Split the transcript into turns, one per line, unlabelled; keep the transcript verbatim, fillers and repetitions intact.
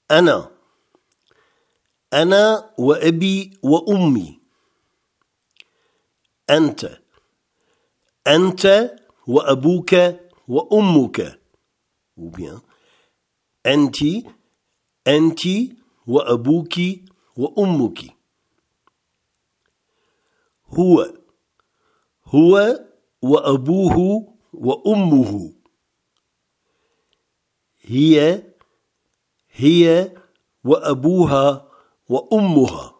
أنا أنا وأبي وأمي. أنت أنت وأبوك وأمك. Ou bien أنت أنت وأبوك وأمك. هو هو وأبوه وأمه. هي هي وأبوها وأمها.